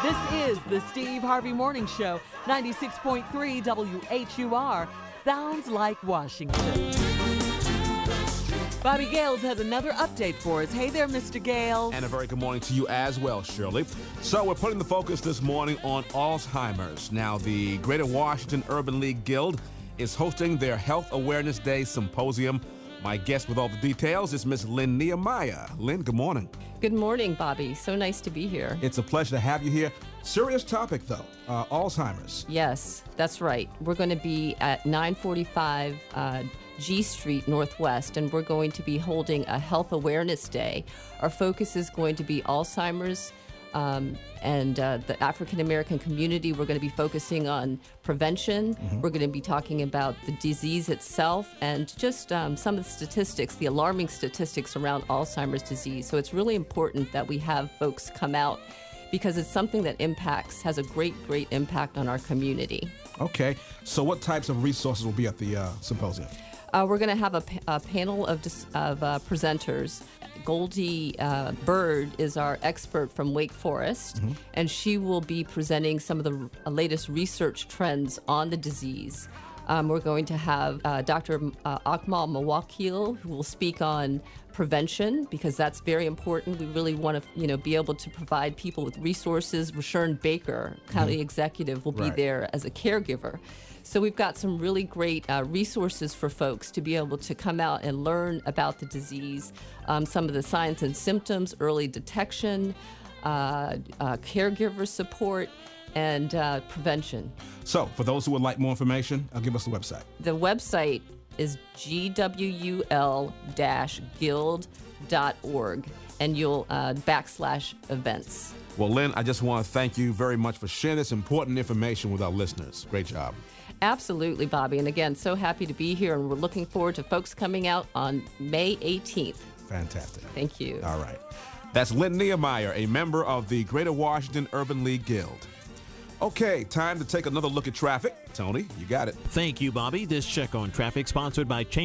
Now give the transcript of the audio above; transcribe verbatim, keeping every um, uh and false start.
This is the Steve Harvey Morning Show, ninety-six point three W H U R. Sounds like Washington. Bobby Gales has another update for us. Hey there, Mister Gales. And a very good morning to you as well, Shirley. So we're putting the focus this morning on Alzheimer's. Now, the Greater Washington Urban League Guild is hosting their Health Awareness Day Symposium. My guest with all the details is Miss Lynn Nehemiah. Lynn, good morning. Good morning, Bobby. So nice to be here. It's a pleasure to have you here. Serious topic, though, uh, Alzheimer's. Yes, that's right. We're going to be at nine forty-five uh, G Street Northwest, and we're going to be holding a Health Awareness Day. Our focus is going to be Alzheimer's um, and uh, the African American community. We're going to be focusing on prevention. Mm-hmm. We're going to be talking about the disease itself and just um, some of the statistics, the alarming statistics around Alzheimer's disease. So it's really important that we have folks come out because it's something that impacts, has a great, great impact on our community. Okay. So what types of resources will be at the uh, symposium? Uh, we're going to have a, pa- a panel of, dis- of uh, presenters. Goldie uh, Bird is our expert from Wake Forest, mm-hmm. and she will be presenting some of the r- latest research trends on the disease. Um, we're going to have uh, Doctor Uh, Akmal Mawakil, who will speak on prevention, because that's very important. We really want to, you know, be able to provide people with resources. Rashawn Baker, county mm-hmm. executive, will be right. there as a caregiver. So we've got some really great uh, resources for folks to be able to come out and learn about the disease, um, some of the signs and symptoms, early detection, uh, uh, caregiver support, and uh, prevention. So for those who would like more information, I'll give us the website. The website is G W U L guild dot org, and you'll uh, backslash events. Well, Lynn, I just want to thank you very much for sharing this important information with our listeners. Great job. Absolutely, Bobby. And again, so happy to be here, and we're looking forward to folks coming out on May eighteenth. Fantastic. Thank you. All right. That's Lynn Nehemiah, a member of the Greater Washington Urban League Guild. Okay, time to take another look at traffic. Tony, you got it. Thank you, Bobby. This check on traffic sponsored by Chain